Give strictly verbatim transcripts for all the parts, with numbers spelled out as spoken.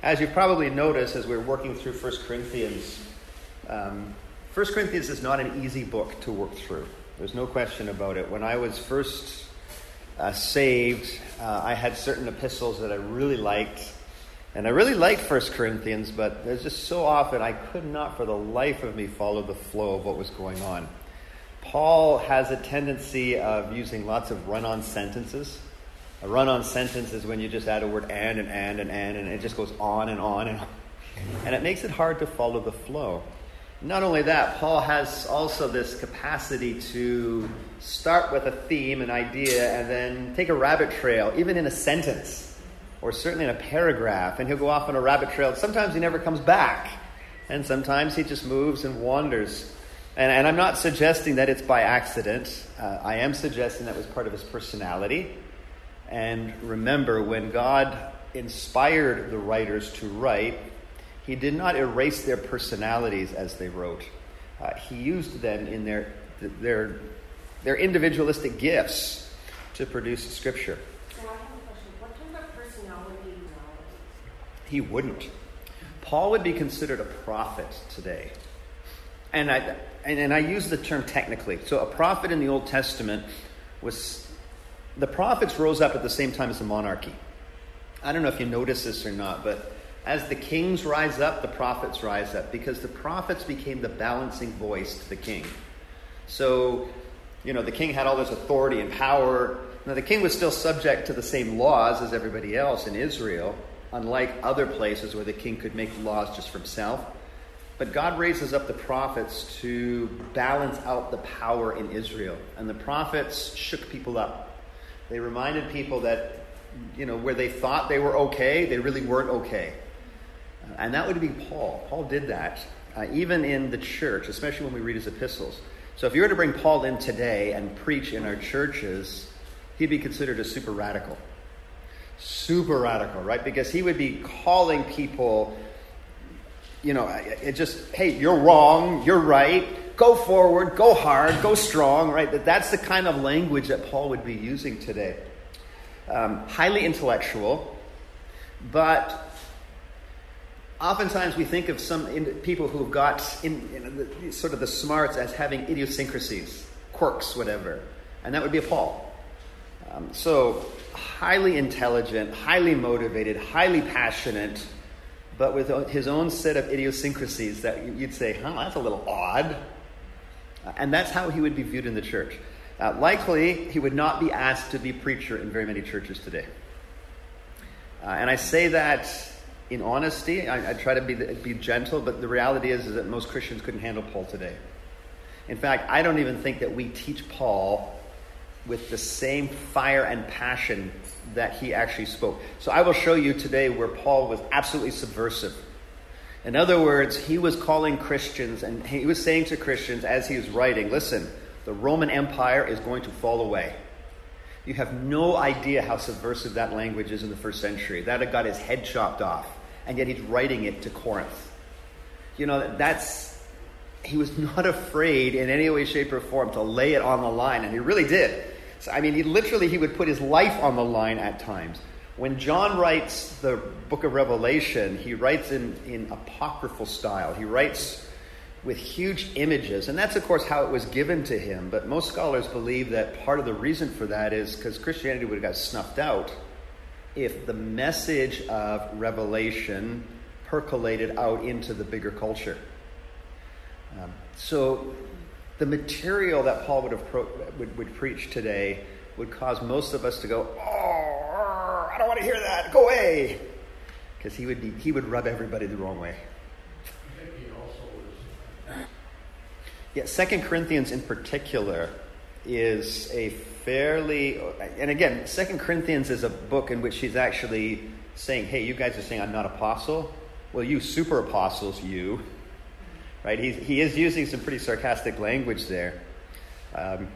As you've probably noticed as we're working through First Corinthians, um, First Corinthians is not an easy book to work through. There's no question about it. When I was first uh, saved, uh, I had certain epistles that I really liked. And I really liked First Corinthians, but there's just so often I could not for the life of me follow the flow of what was going on. Paul has a tendency of using lots of run-on sentences. A run-on sentence is when you just add a word and and and and and, and it just goes on and on and on. And it makes it hard to follow the flow. Not only that, Paul has also this capacity to start with a theme, an idea, and then take a rabbit trail, even in a sentence, or certainly in a paragraph, and he'll go off on a rabbit trail. Sometimes he never comes back, and sometimes he just moves and wanders. And, and I'm not suggesting that it's by accident. Uh, I am suggesting that was part of his personality. And remember, when God inspired the writers to write, he did not erase their personalities as they wrote. Uh, he used them in their their their individualistic gifts to produce Scripture. So I have a question. What kind of personality now? He wouldn't. Paul would be considered a prophet today. And I and, and I use the term technically. So a prophet in the Old Testament was... The prophets rose up at the same time as the monarchy. I don't know if you notice this or not, but as the kings rise up, the prophets rise up, because the prophets became the balancing voice to the king. So, you know, the king had all this authority and power. Now, the king was still subject to the same laws as everybody else in Israel, unlike other places where the king could make laws just for himself. But God raises up the prophets to balance out the power in Israel. And the prophets shook people up. They reminded people that, you know, where they thought they were okay, they really weren't okay. Uh, and that would be Paul. Paul did that, uh, even in the church, especially when we read his epistles. So if you were to bring Paul in today and preach in our churches, he'd be considered a super radical. Super radical, right? Because he would be calling people, you know, it just, hey, you're wrong, you're right. Go forward, go hard, go strong, right? That That's the kind of language that Paul would be using today. Um, highly intellectual, but oftentimes we think of some in, people who've got in, in the, sort of the smarts as having idiosyncrasies, quirks, whatever. And that would be a Paul. Um, so highly intelligent, highly motivated, highly passionate, but with his own set of idiosyncrasies that you'd say, huh, that's a little odd. And that's how he would be viewed in the church. Uh, likely, he would not be asked to be preacher in very many churches today. Uh, and I say that in honesty. I, I try to be, be gentle, but the reality is, is that most Christians couldn't handle Paul today. In fact, I don't even think that we teach Paul with the same fire and passion that he actually spoke. So I will show you today where Paul was absolutely subversive. In other words, he was calling Christians, and he was saying to Christians as he was writing, listen, the Roman Empire is going to fall away. You have no idea how subversive that language is in the first century. That had got his head chopped off, and yet he's writing it to Corinth. You know, that's, he was not afraid in any way, shape, or form to lay it on the line, and he really did. So, I mean, he literally, he would put his life on the line at times. When John writes the book of Revelation, he writes in, in apocryphal style. He writes with huge images. And that's, of course, how it was given to him. But most scholars believe that part of the reason for that is because Christianity would have got snuffed out if the message of Revelation percolated out into the bigger culture. Um, so the material that Paul would have pro- would, would preach today would cause most of us to go, oh, I don't want to hear that. Go away. Because he would be, he would rub everybody the wrong way. Yeah, Second Corinthians in particular is a fairly, and again, Second Corinthians is a book in which he's actually saying, hey, you guys are saying I'm not apostle. Well, you super apostles, you. Right? He, he is using some pretty sarcastic language there. Um,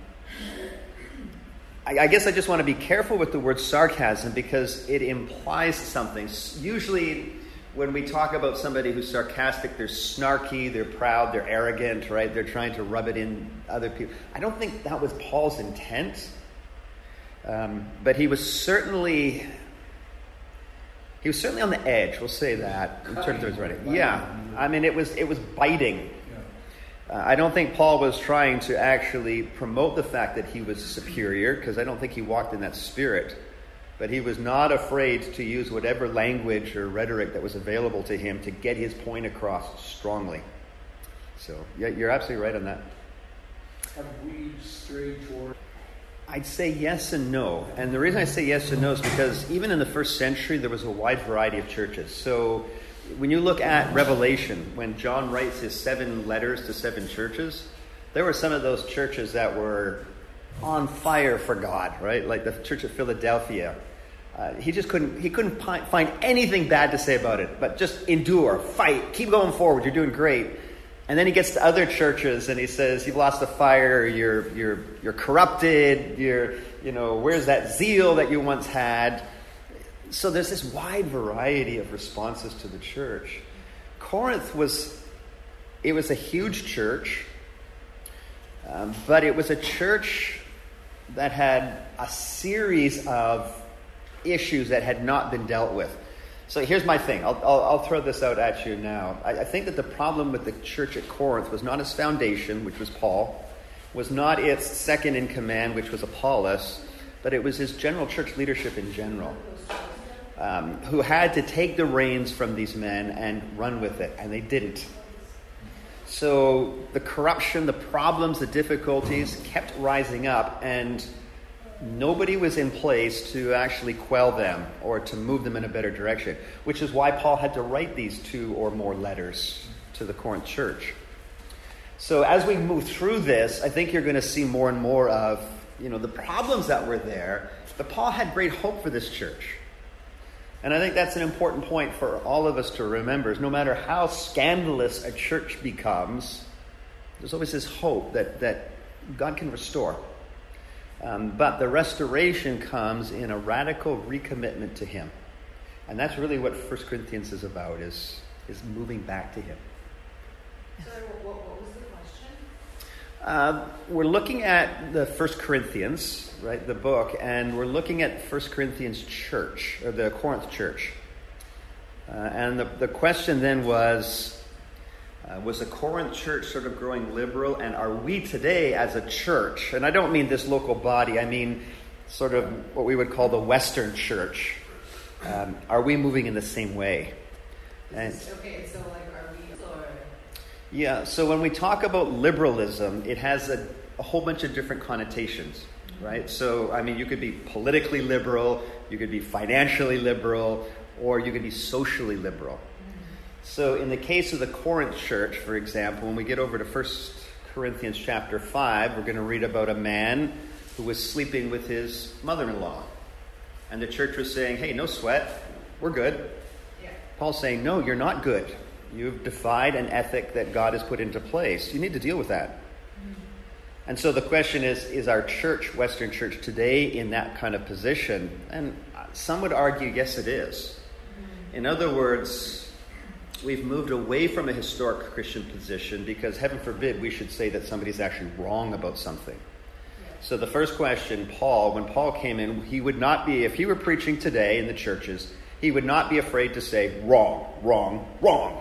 I guess I just want to be careful with the word sarcasm because it implies something. Usually when we talk about somebody who's sarcastic, they're snarky, they're proud, they're arrogant, right? They're trying to rub it in other people. I don't think that was Paul's intent. Um, but he was certainly He was certainly on the edge, we'll say that, in terms of his writing. Yeah, I mean, it was it was biting. Uh, I don't think Paul was trying to actually promote the fact that he was superior, because I don't think he walked in that spirit. But he was not afraid to use whatever language or rhetoric that was available to him to get his point across strongly. So, yeah, you're absolutely right on that. Have we strayed toward? I'd say yes and no. And the reason I say yes and no is because even in the first century, there was a wide variety of churches. So when you look at Revelation, when John writes his seven letters to seven churches, there were some of those churches that were on fire for God, right? Like the Church of Philadelphia. Uh, he just couldn't, he couldn't pi- find anything bad to say about it, but just endure, fight, keep going forward, you're doing great. And then he gets to other churches and he says, you've lost the fire, you're you're you're corrupted, you're, you know, where's that zeal that you once had? So there's this wide variety of responses to the church. Corinth was, it was a huge church, um, but it was a church that had a series of issues that had not been dealt with. So here's my thing. I'll, I'll, I'll throw this out at you now. I, I think that the problem with the church at Corinth was not its foundation, which was Paul, was not its second in command, which was Apollos, but it was his general church leadership in general, um, who had to take the reins from these men and run with it, and they didn't. So the corruption, the problems, the difficulties kept rising up, and nobody was in place to actually quell them or to move them in a better direction, which is why Paul had to write these two or more letters to the Corinth church. So as we move through this, I think you're going to see more and more of, you know, the problems that were there. But Paul had great hope for this church. And I think that's an important point for all of us to remember, is no matter how scandalous a church becomes, there's always this hope that, that God can restore. Um, but the restoration comes in a radical recommitment to him. And that's really what First Corinthians is about, is, is moving back to him. Sorry, what, what was the question? Uh, we're looking at the First Corinthians, right, the book, and we're looking at First Corinthians church, or the Corinth church. Uh, and the, the question then was, Uh, was the Corinth church sort of growing liberal, and are we today as a church, and I don't mean this local body, I mean sort of what we would call the Western church, um, are we moving in the same way? And, Okay, so like are we... Or... Yeah, so when we talk about liberalism, it has a, a whole bunch of different connotations, right? So, I mean, you could be politically liberal, you could be financially liberal, or you could be socially liberal. So in the case of the Corinth church, for example, when we get over to First Corinthians chapter five, we're going to read about a man who was sleeping with his mother-in-law. And the church was saying, hey, no sweat, we're good. Yeah. Paul's saying, no, you're not good. You've defied an ethic that God has put into place. You need to deal with that. Mm-hmm. And so the question is, is our church, Western church today, in that kind of position? And some would argue, yes, it is. Mm-hmm. In other words, we've moved away from a historic Christian position because, heaven forbid, we should say that somebody's actually wrong about something. Yeah. So the first question, Paul, when Paul came in, he would not be, if he were preaching today in the churches, he would not be afraid to say, wrong, wrong, wrong.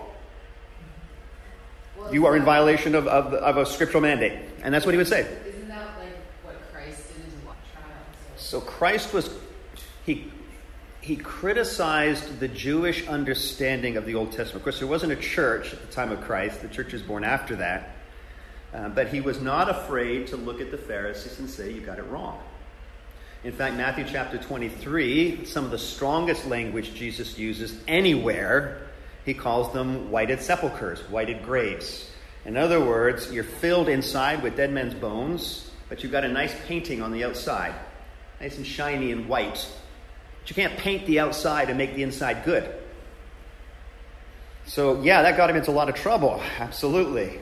Well, you are in violation of, of, of a scriptural mandate. And that's what he would say. Isn't that like what Christ did in his trial? So, so Christ was, he... He criticized the Jewish understanding of the Old Testament. Of course, there wasn't a church at the time of Christ. The church was born after that. Uh, but he was not afraid to look at the Pharisees and say, you got it wrong. In fact, Matthew chapter twenty-three, some of the strongest language Jesus uses anywhere, he calls them whited sepulchres, whited graves. In other words, you're filled inside with dead men's bones, but you've got a nice painting on the outside, nice and shiny and white. You can't paint the outside and make the inside good. So, yeah, that got him into a lot of trouble. Absolutely.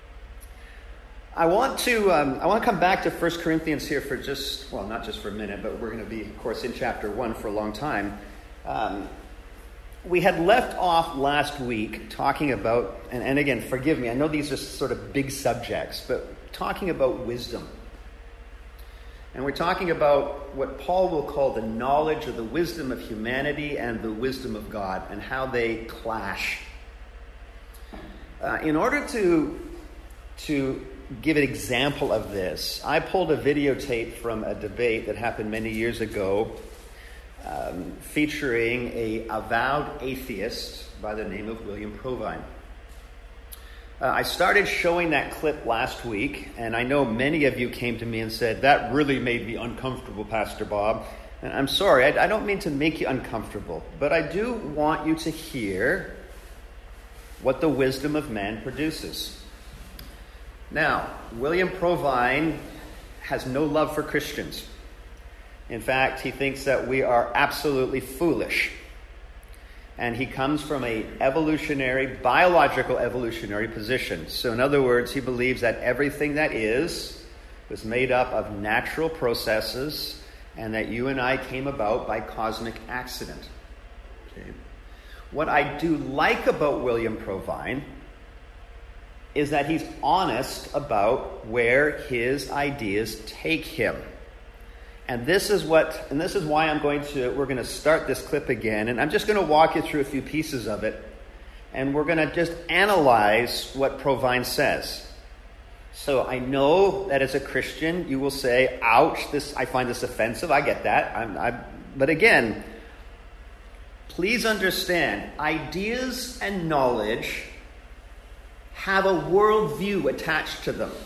I want to um, I want to come back to First Corinthians here for just, well, not just for a minute, but we're going to be, of course, in chapter one for a long time. Um, we had left off last week talking about, and, and again, forgive me, I know these are sort of big subjects, but talking about wisdom. And we're talking about what Paul will call the knowledge of the wisdom of humanity and the wisdom of God, and how they clash. Uh, in order to, to give an example of this, I pulled a videotape from a debate that happened many years ago, um, featuring a avowed atheist by the name of William Provine. Uh, I started showing that clip last week, and I know many of you came to me and said, "That really made me uncomfortable, Pastor Bob." And I'm sorry, I, I don't mean to make you uncomfortable, but I do want you to hear what the wisdom of man produces. Now, William Provine has no love for Christians. In fact, he thinks that we are absolutely foolish. And he comes from a evolutionary, biological evolutionary position. So in other words, he believes that everything that is was made up of natural processes, and that you and I came about by cosmic accident. Okay. What I do like about William Provine is that he's honest about where his ideas take him. And this is what, and this is why I'm going to, we're going to start this clip again, and I'm just going to walk you through a few pieces of it, and we're going to just analyze what Provine says. So I know that as a Christian, you will say, "Ouch, this, I find this offensive." I get that. I'm, I'm, but again, please understand, ideas and knowledge have a worldview attached to them.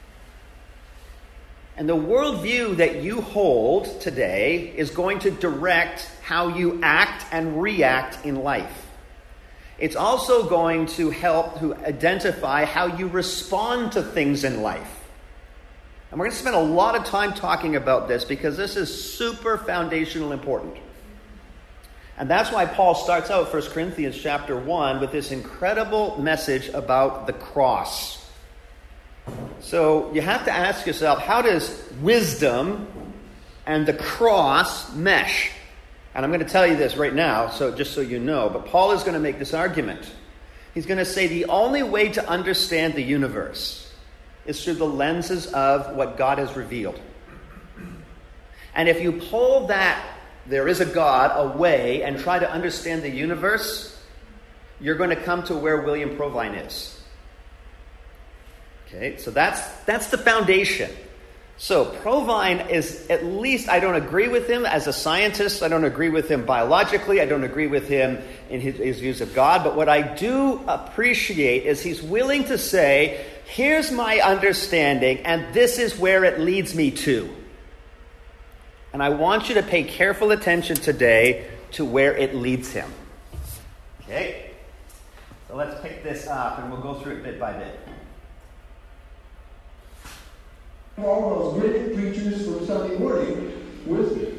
And the worldview that you hold today is going to direct how you act and react in life. It's also going to help to identify how you respond to things in life. And we're going to spend a lot of time talking about this because this is super foundational important. And that's why Paul starts out First Corinthians chapter one with this incredible message about the cross. So you have to ask yourself, how does wisdom and the cross mesh? And I'm going to tell you this right now, so just so you know, but Paul is going to make this argument. He's going to say the only way to understand the universe is through the lenses of what God has revealed. And if you pull that, there is a God, away and try to understand the universe, you're going to come to where William Provine is. Okay, so that's that's the foundation. So Provine is, at least I don't agree with him as a scientist. I don't agree with him biologically. I don't agree with him in his, his views of God. But what I do appreciate is he's willing to say, here's my understanding, and this is where it leads me to. And I want you to pay careful attention today to where it leads him. Okay? So let's pick this up, and we'll go through it bit by bit. All those great preachers from Sunday morning with me.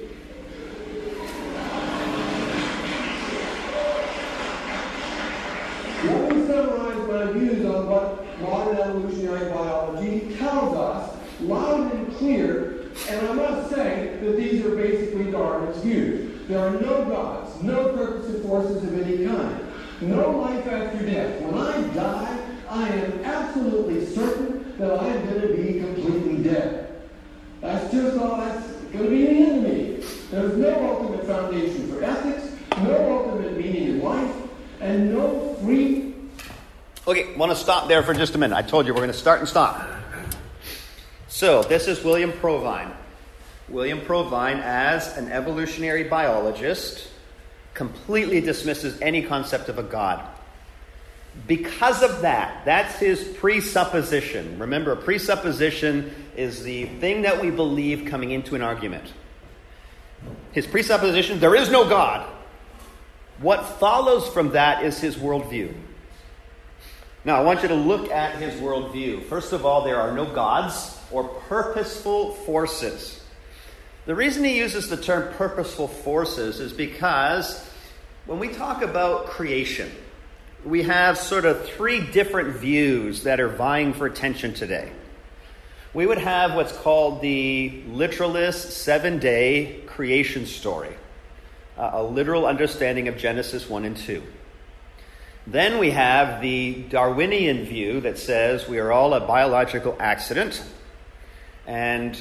Let me summarize my views on what modern evolutionary biology tells us, loud and clear, and I must say that these are basically Darwin's views. There are no gods, no purposive forces of any kind, no life after death. When I die, I am absolutely certain that I am going to be completely dead. That's just all that's going to be the end of me. There's no ultimate foundation for ethics, no ultimate meaning in life, and no free... Okay, I want to stop there for just a minute. I told you we're going to start and stop. So, this is William Provine. William Provine, as an evolutionary biologist, completely dismisses any concept of a God. Because of that, that's his presupposition. Remember, a presupposition is the thing that we believe coming into an argument. His presupposition, there is no God. What follows from that is his worldview. Now, I want you to look at his worldview. First of all, there are no gods or purposeful forces. The reason he uses the term purposeful forces is because when we talk about creation, we have sort of three different views that are vying for attention today. We would have what's called the literalist seven-day creation story, uh, a literal understanding of Genesis one and two. Then we have the Darwinian view that says we are all a biological accident, and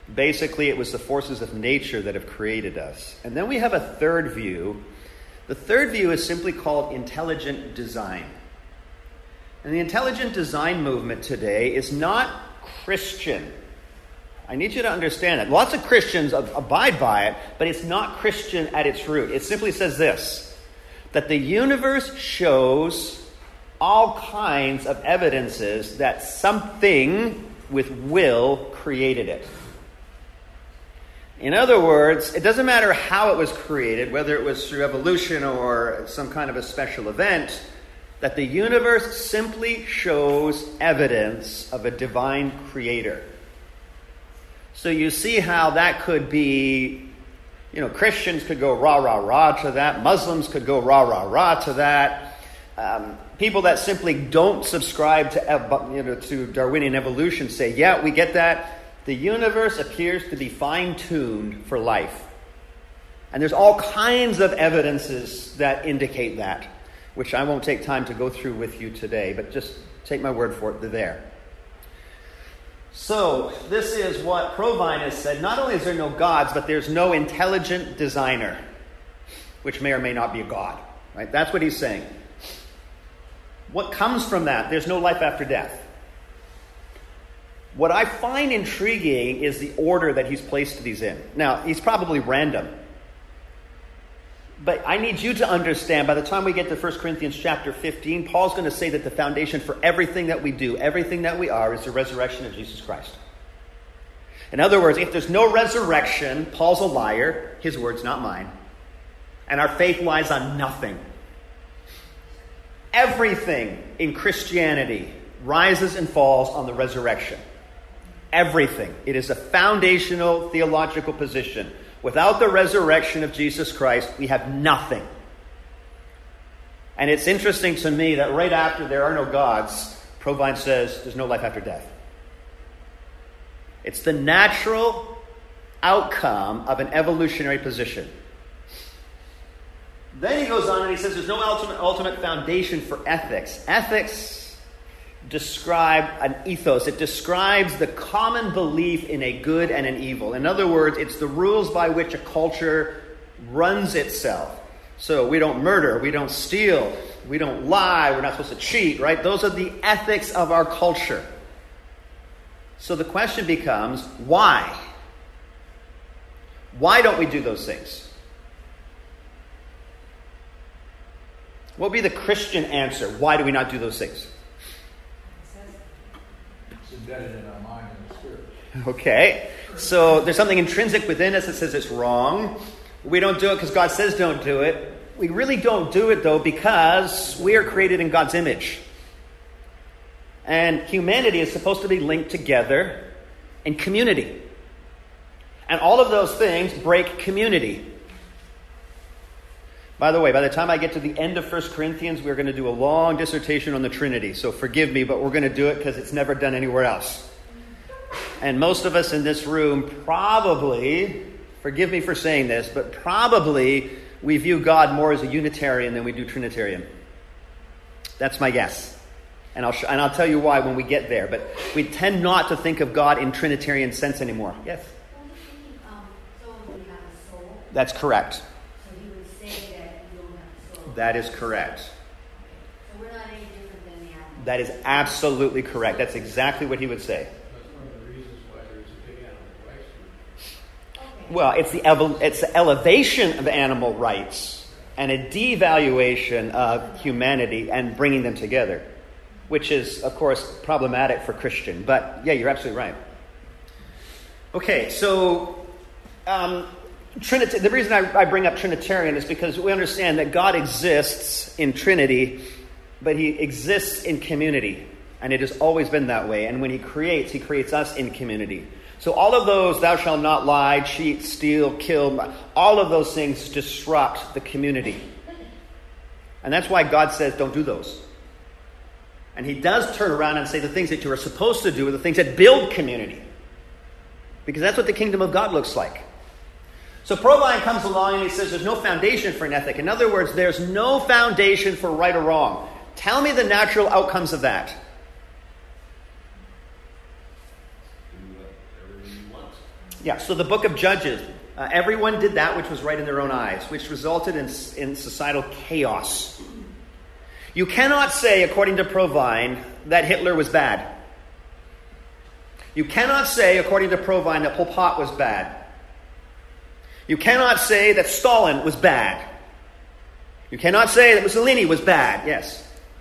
Basically, it was the forces of nature that have created us. And then we have a third view. The third view is simply called intelligent design. And the intelligent design movement today is not Christian. I need you to understand that. Lots of Christians abide by it, but it's not Christian at its root. It simply says this, that the universe shows all kinds of evidences that something with will created it. In other words, it doesn't matter how it was created, whether it was through evolution or some kind of a special event, that the universe simply shows evidence of a divine creator. So you see how that could be, you know, Christians could go rah, rah, rah to that. Muslims could go rah, rah, rah to that. Um, people that simply don't subscribe to, you know, to Darwinian evolution say, yeah, we get that. The universe appears to be fine-tuned for life. And there's all kinds of evidences that indicate that, which I won't take time to go through with you today, but just take my word for it, they're there. So, this is what Provine has said. Not only is there no gods, but there's no intelligent designer, which may or may not be a god. Right? That's what he's saying. What comes from that? There's no life after death. What I find intriguing is the order that he's placed these in. Now, he's probably random. But I need you to understand, by the time we get to First Corinthians chapter fifteen, Paul's going to say that the foundation for everything that we do, everything that we are, is the resurrection of Jesus Christ. In other words, if there's no resurrection, Paul's a liar, his words, not mine. And our faith lies on nothing. Everything in Christianity rises and falls on the resurrection. Everything. It is a foundational theological position. Without the resurrection of Jesus Christ, we have nothing. And it's interesting to me that right after there are no gods, Provine says there's no life after death. It's the natural outcome of an evolutionary position. Then he goes on and he says there's no ultimate, ultimate foundation for ethics. Ethics describe an ethos. It describes the common belief in a good and an evil. In other words, it's the rules by which a culture runs itself. So we don't murder, we don't steal, we don't lie, we're not supposed to cheat, right? Those are the ethics of our culture. So the question becomes, why? Why don't we do those things? What would be the Christian answer? Why do we not do those things? Embedded in our mind and the spirit. Okay, so there's something intrinsic within us that says it's wrong. We don't do it because God says don't do it. We really don't do it, though, because we are created in God's image. And humanity is supposed to be linked together in community. And all of those things break community. By the way, by the time I get to the end of First Corinthians, we're going to do a long dissertation on the Trinity. So forgive me, but we're going to do it because it's never done anywhere else. And most of us in this room probably, forgive me for saying this, but probably we view God more as a Unitarian than we do Trinitarian. That's my guess. And I'll sh- and I'll tell you why when we get there. But we tend not to think of God in Trinitarian sense anymore. Yes? Um, so we have a soul. That's correct. So he would say that you don't have a soul. That is correct. So we're not any different than the animals. That is absolutely correct. That's exactly what he would say. That's one of the reasons why there's a big animal rights movement. Okay. Well, it's the evo- it's the elevation of animal rights and a devaluation of humanity and bringing them together, which is, of course, problematic for Christian. But, yeah, you're absolutely right. Okay, so um, Trinity, the reason I, I bring up Trinitarian is because we understand that God exists in Trinity, but he exists in community. And it has always been that way. And when he creates, he creates us in community. So all of those, thou shalt not lie, cheat, steal, kill, all of those things disrupt the community. And that's why God says don't do those. And he does turn around and say the things that you are supposed to do are the things that build community. Because that's what the kingdom of God looks like. So Provine comes along and he says there's no foundation for an ethic. In other words, there's no foundation for right or wrong. Tell me the natural outcomes of that. Yeah, so the book of Judges, uh, everyone did that which was right in their own eyes, which resulted in, in societal chaos. You cannot say, according to Provine, that Hitler was bad. You cannot say, according to Provine, that Pol Pot was bad. You cannot say that Stalin was bad. You cannot say that Mussolini was bad. Yes.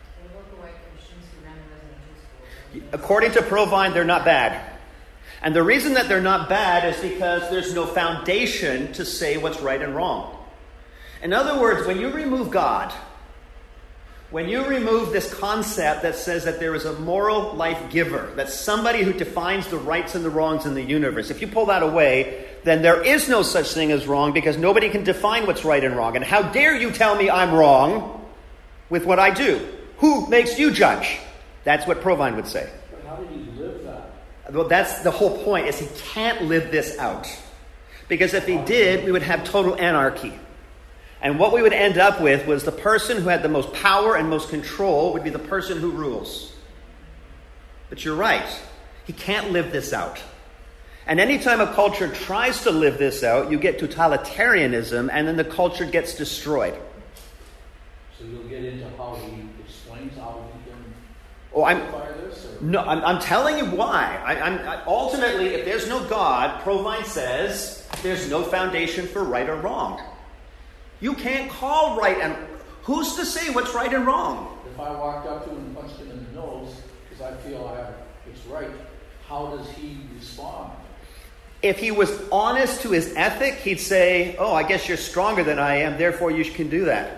According to Provine, they're not bad. And the reason that they're not bad is because there's no foundation to say what's right and wrong. In other words, when you remove God, when you remove this concept that says that there is a moral life giver, that's somebody who defines the rights and the wrongs in the universe, if you pull that away, then there is no such thing as wrong because nobody can define what's right and wrong. And how dare you tell me I'm wrong with what I do? Who makes you judge? That's what Provine would say. But how did he live that? Well, that's the whole point, is he can't live this out. Because if he did, we would have total anarchy. And what we would end up with was the person who had the most power and most control would be the person who rules. But you're right. He can't live this out. And anytime a culture tries to live this out, you get totalitarianism, and then the culture gets destroyed. So you'll get into how he explains how he can oh, I'm, this? Or? No, I'm, I'm telling you why. I, I'm, I, ultimately, if there's no God, Provine says there's no foundation for right or wrong. You can't call right and... Who's to say what's right and wrong? If I walked up to him and punched him in the nose because I feel I have it's right, how does he respond? If he was honest to his ethic, he'd say, oh, I guess you're stronger than I am, therefore you can do that.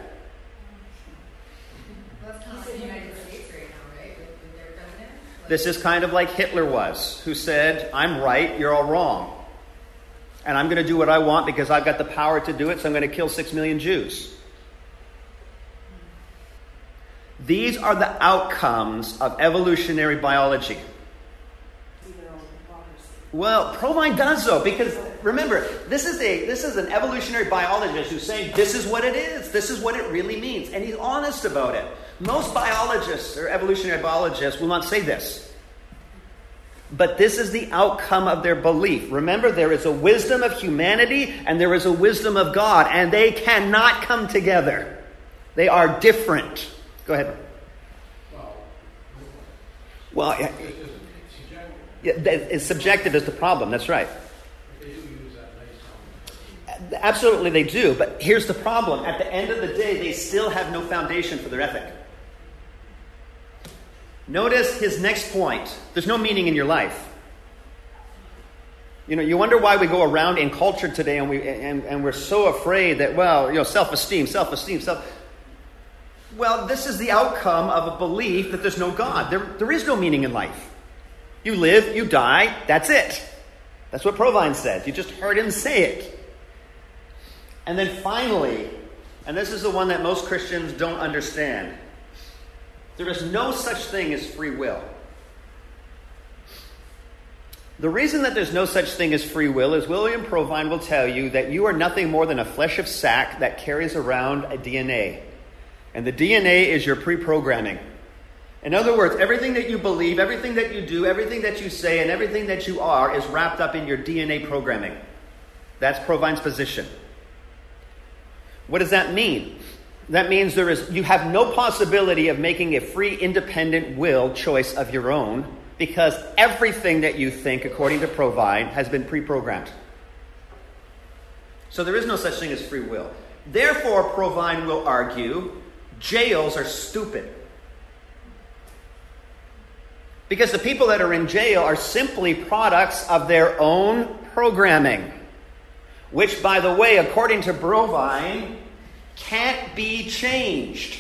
That's kind of like the United States right now, right? With, with their president. Like, this is kind of like Hitler was, who said, I'm right, you're all wrong. And I'm going to do what I want because I've got the power to do it, so I'm going to kill six million Jews. These are the outcomes of evolutionary biology. Well, Provine does so, because remember, this is a this is an evolutionary biologist who's saying this is what it is, this is what it really means, and he's honest about it. Most biologists or evolutionary biologists will not say this. But this is the outcome of their belief. Remember, there is a wisdom of humanity and there is a wisdom of God, and they cannot come together. They are different. Go ahead. Well, yeah, yeah, it's subjective is the problem. That's right. Absolutely, they do. But here's the problem. At the end of the day, they still have no foundation for their ethic. Notice his next point. There's no meaning in your life. You know, you wonder why we go around in culture today and we and, and we're so afraid that, well, you know, self-esteem, self-esteem, self. Well, this is the outcome of a belief that there's no God. There, there is no meaning in life. You live, you die, that's it. That's what Provine said. You just heard him say it. And then finally, and this is the one that most Christians don't understand, there is no such thing as free will. The reason that there's no such thing as free will is William Provine will tell you that you are nothing more than a flesh of sac that carries around a D N A. And the D N A is your pre-programming. In other words, everything that you believe, everything that you do, everything that you say, and everything that you are is wrapped up in your D N A programming. That's Provine's position. What does that mean? That means there is you have no possibility of making a free, independent will choice of your own, because everything that you think, according to Provine, has been pre-programmed. So there is no such thing as free will. Therefore, Provine will argue, jails are stupid. Because the people that are in jail are simply products of their own programming, which, by the way, according to Provine, can't be changed.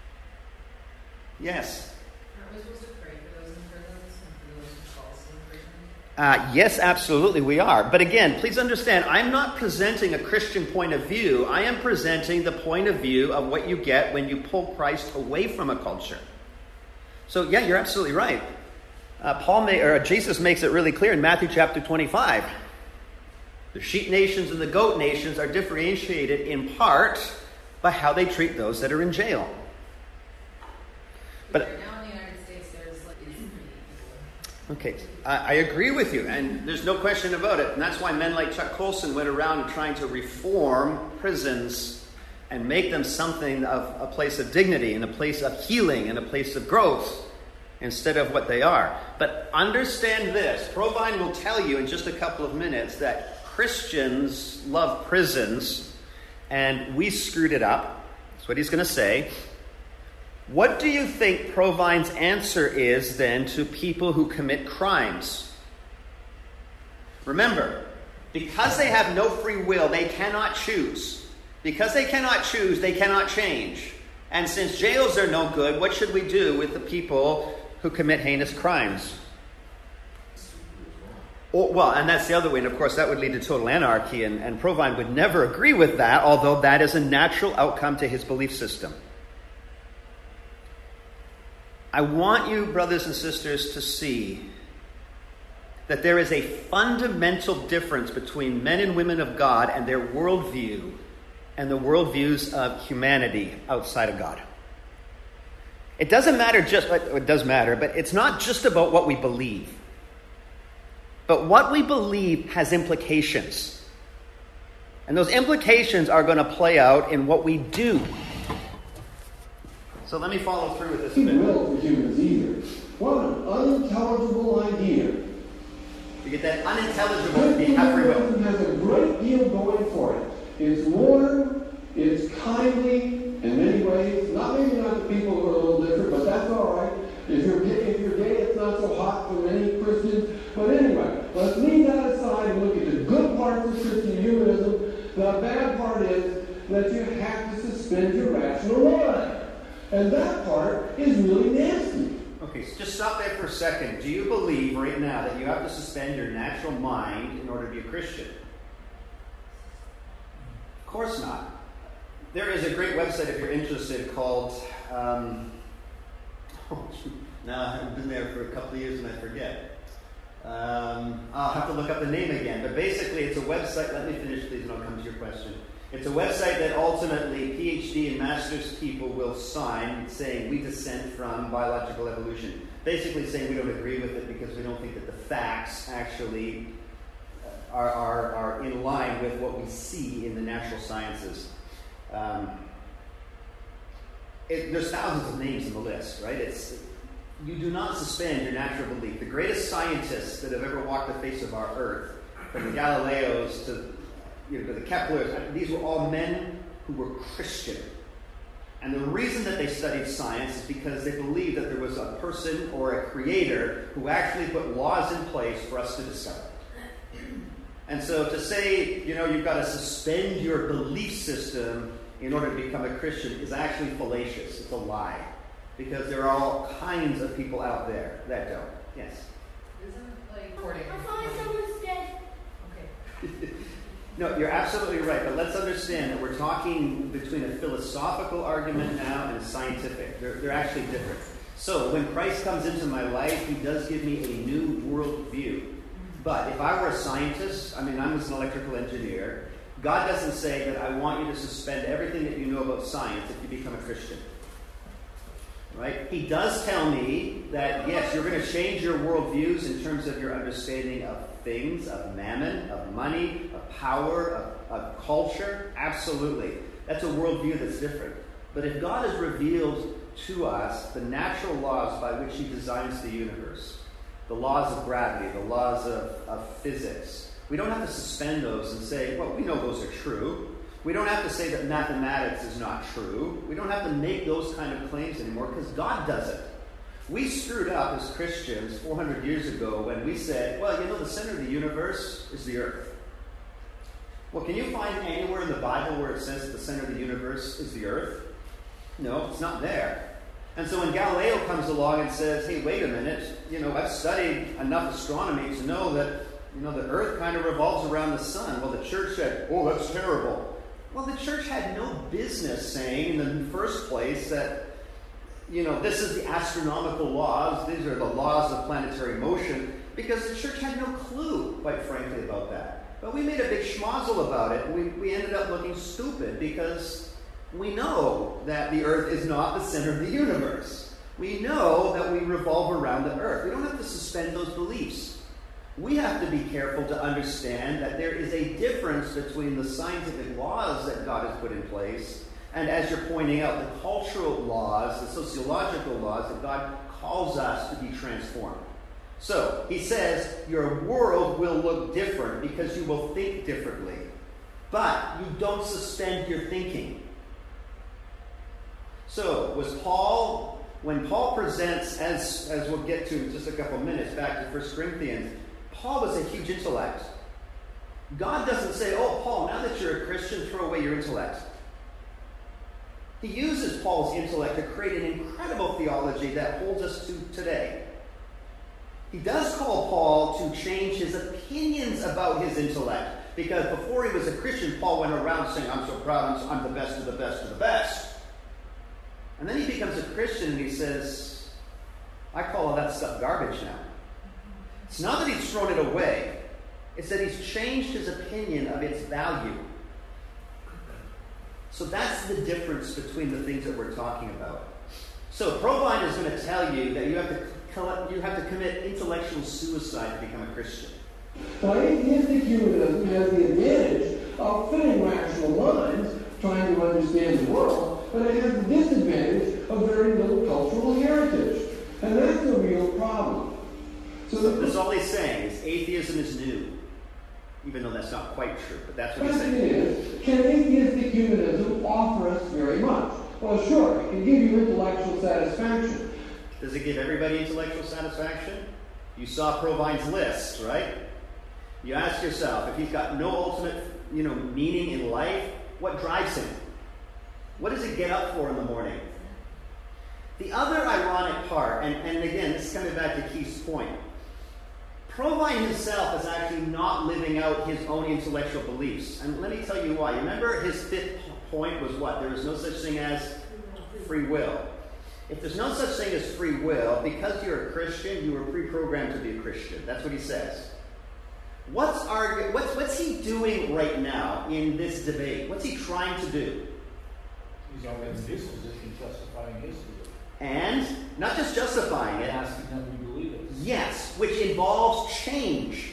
Yes? Aren't we supposed to pray for those in prisons and for those who fall asleep in prison? Uh, yes, absolutely we are. But again, please understand, I'm not presenting a Christian point of view. I am presenting the point of view of what you get when you pull Christ away from a culture. So yeah, you're absolutely right. Uh, Paul may, or Jesus makes it really clear in Matthew chapter twenty-five. The sheep nations and the goat nations are differentiated in part by how they treat those that are in jail. But right now in the United States, there's like these people. Okay, I, I agree with you, and there's no question about it. And that's why men like Chuck Colson went around trying to reform prisons and make them something of a place of dignity and a place of healing and a place of growth instead of what they are. But understand this. Provine will tell you in just a couple of minutes that Christians love prisons and we screwed it up. That's what he's going to say. What do you think Provine's answer is then to people who commit crimes? Remember, because they have no free will, they cannot choose. Because they cannot choose, they cannot change. And since jails are no good, what should we do with the people who commit heinous crimes? Oh, well, and that's the other way, and of course that would lead to total anarchy, and, and Provine would never agree with that, although that is a natural outcome to his belief system. I want you, brothers and sisters, to see that there is a fundamental difference between men and women of God and their worldview and the worldviews of humanity outside of God. It doesn't matter just, it does matter, but it's not just about what we believe. But what we believe has implications. And those implications are going to play out in what we do. So let me follow through with this a Free bit. will for humans either. What an unintelligible idea. You get that unintelligible, the free will. Christianism has a great deal going for it. It's warm, it's kindly in many ways. Not maybe not the people who are a little different, but that's all right. If you're gay, if you're gay, it's not so hot for many Christians. But anyway, let's leave that aside and look at the good parts of Christian humanism. The bad part is that you have to suspend your rational mind. And that part is really nasty. Okay, so just stop there for a second. Do you believe right now that you have to suspend your natural mind in order to be a Christian? Of course not. There is a great website, if you're interested, called... Um, oh, now, I've been there for a couple of years and I forget. Um, I'll have to look up the name again. But basically, it's a website... Let me finish, please, and I'll come to your question. It's a website that ultimately PhD and master's people will sign saying we dissent from biological evolution. Basically saying we don't agree with it because we don't think that the facts actually are, are, are in line with what we see in the natural sciences. Um, it, there's thousands of names in the list, right? It's you do not suspend your natural belief. The greatest scientists that have ever walked the face of our earth, from the Galileos to You know, the Keplers, these were all men who were Christian. And the reason that they studied science is because they believed that there was a person or a creator who actually put laws in place for us to discover. And so to say, you know, you've got to suspend your belief system in order to become a Christian is actually fallacious. It's a lie. Because there are all kinds of people out there that don't. Yes? Isn't like hoarding? I thought someone's dead. Okay. No, you're absolutely right, but let's understand that we're talking between a philosophical argument now and a scientific. They're, they're actually different. So when Christ comes into my life, he does give me a new worldview. But if I were a scientist, I mean, I'm just an electrical engineer, God doesn't say that I want you to suspend everything that you know about science if you become a Christian. Right? He does tell me that, yes, you're going to change your worldviews in terms of your understanding of things, of mammon, of money, of power, of, of culture. Absolutely. That's a worldview that's different. But if God has revealed to us the natural laws by which he designs the universe, the laws of gravity, the laws of, of physics, we don't have to suspend those and say, well, we know those are true. We don't have to say that mathematics is not true. We don't have to make those kind of claims anymore because God does it. We screwed up as Christians four hundred years ago when we said, well, you know, the center of the universe is the earth. Well, can you find anywhere in the Bible where it says the center of the universe is the earth? No, it's not there. And so when Galileo comes along and says, hey, wait a minute, you know, I've studied enough astronomy to know that, you know, the earth kind of revolves around the sun. Well, the church said, oh, that's terrible. Well, the church had no business saying in the first place that, you know, this is the astronomical laws, these are the laws of planetary motion, because the church had no clue, quite frankly, about that. But we made a big schmozzle about it, and we, we ended up looking stupid because we know that the earth is not the center of the universe. We know that we revolve around the earth. We don't have to suspend those beliefs. We have to be careful to understand that there is a difference between the scientific laws that God has put in place and, as you're pointing out, the cultural laws, the sociological laws that God calls us to be transformed. So, he says, your world will look different because you will think differently. But you don't suspend your thinking. So, was Paul, when Paul presents, as, as we'll get to in just a couple of minutes, back to First Corinthians, Paul was a huge intellect. God doesn't say, oh, Paul, now that you're a Christian, throw away your intellect. He uses Paul's intellect to create an incredible theology that holds us to today. He does call Paul to change his opinions about his intellect, because before he was a Christian, Paul went around saying, I'm so proud, I'm, I'm the best of the best of the best. And then he becomes a Christian and he says, I call all that stuff garbage now. It's not that he's thrown it away. It's that he's changed his opinion of its value. So that's the difference between the things that we're talking about. So Provine is going to tell you that you have to you have to commit intellectual suicide to become a Christian. Now, atheistic humanism has the advantage of fitting rational lines, trying to understand the world, but it has the disadvantage of very little cultural heritage. And that's a real problem. So, so that's all he's saying is atheism is new. Even though that's not quite true, but that's what he's saying. The question is, can atheistic humanism offer us very much? Well, sure, it can give you intellectual satisfaction. Does it give everybody intellectual satisfaction? You saw Provine's list, right? You ask yourself, if he's got no ultimate, you know, meaning in life, what drives him? What does he get up for in the morning? The other ironic part, and, and again, this is coming back to Keith's point, Provine himself is actually not living out his own intellectual beliefs. And let me tell you why. Remember his fifth point was what? There is no such thing as free will. If there's no such thing as free will, because you're a Christian, you were pre-programmed to be a Christian. That's what he says. What's, argu- what's, what's he doing right now in this debate? What's he trying to do? He's already in his position, justifying his position. And not just justifying it. Asking them to believe it. Yes, which involves change.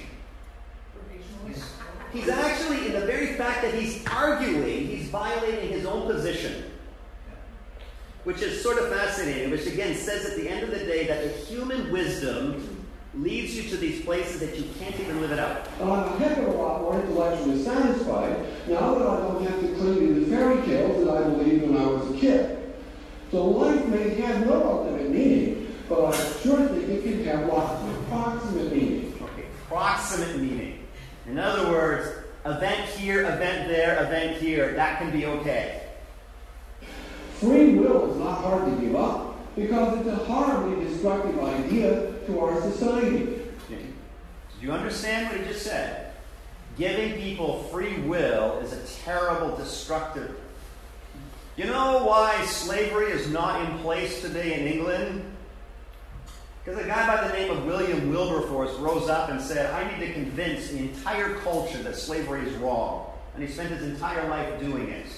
He's actually, in the very fact that he's arguing, he's violating his own position. Which is sort of fascinating, which again says at the end of the day that the human wisdom leads you to these places that you can't even live it out. I'm a heck of a lot more intellectually satisfied now that I don't have to cling to the fairy tales that I believed when I was a kid. So life may have no ultimate meaning, but I sure think it can have lots of approximate meaning. Okay, approximate meaning. In other words, event here, event there, event here, that can be okay. Free will is not hard to give up because it's a horribly destructive idea to our society. Do you understand what he just said? Giving people free will is a terrible, destructive. You know why slavery is not in place today in England? Because a guy by the name of William Wilberforce rose up and said, I need to convince the entire culture that slavery is wrong. And he spent his entire life doing it.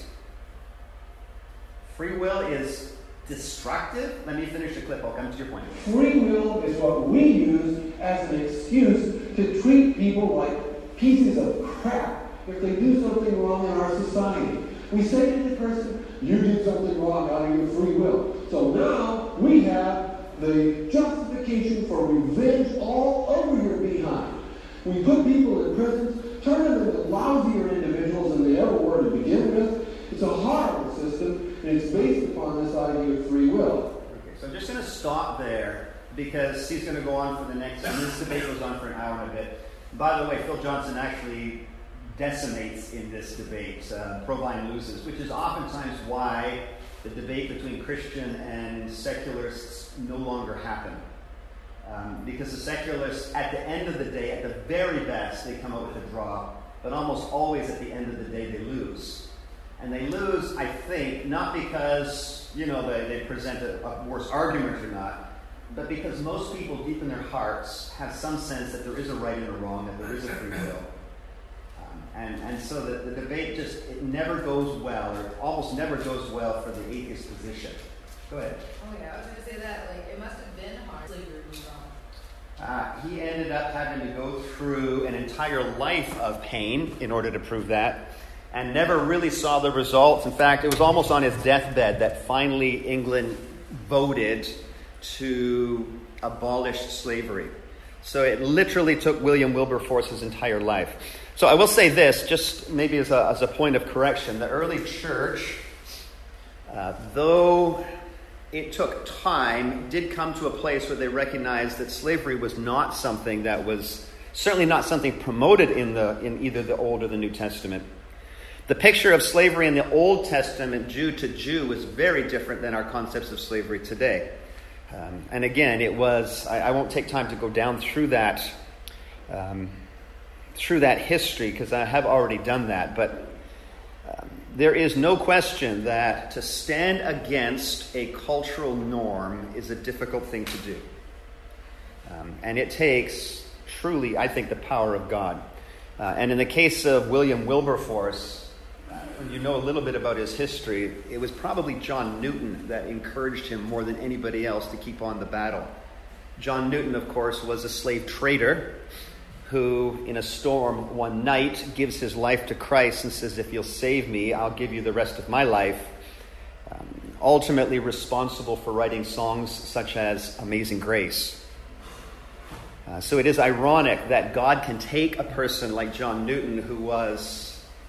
Free will is destructive. Let me finish the clip. I'll come to your point. Free will is what we use as an excuse to treat people like pieces of crap if they do something wrong in our society. We say to the person, you did something wrong out of your free will. So now we have the justification for revenge all over your behind. We put people in prisons, turn them into lousier individuals than they ever were to begin with. It's a horrible system. And it's based upon this idea of free will. Okay, so I'm just going to stop there because he's going to go on for the next, and this debate goes on for an hour and a bit. By the way, Phil Johnson actually decimates in this debate. Uh, Provine loses, which is oftentimes why the debate between Christian and secularists no longer happen. Um, because the secularists, at the end of the day, at the very best, they come out with a draw, but almost always at the end of the day, they lose. And they lose, I think, not because, you know, they, they present a, a worse argument or not, but because most people deep in their hearts have some sense that there is a right and a wrong, that there is a free will. Um, and, and so the, the debate just, it never goes well, or almost never goes well for the atheist position. Go ahead. Oh yeah, I was gonna say that, like, it must have been hard. Slavery was wrong. Uh, he ended up having to go through an entire life of pain in order to prove that, and never really saw the results. In fact, it was almost on his deathbed that finally England voted to abolish slavery. So it literally took William Wilberforce's entire life. So I will say this, just maybe as a, as a point of correction. The early church, uh, though it took time, did come to a place where they recognized that slavery was not something that was, certainly not something promoted in the in either the Old or the New Testament. The picture of slavery in the Old Testament, Jew to Jew, was very different than our concepts of slavery today. Um, and again, it was, I, I won't take time to go down through that, um, through that history, because I have already done that, but um, there is no question that to stand against a cultural norm is a difficult thing to do. Um, and it takes, truly, I think, the power of God. Uh, and in the case of William Wilberforce, uh, when you know a little bit about his history, it was probably John Newton that encouraged him more than anybody else to keep on the battle. John Newton, of course, was a slave trader who, in a storm one night, gives his life to Christ and says, if you'll save me, I'll give you the rest of my life. Um, ultimately responsible for writing songs such as Amazing Grace. Uh, so it is ironic that God can take a person like John Newton, who was,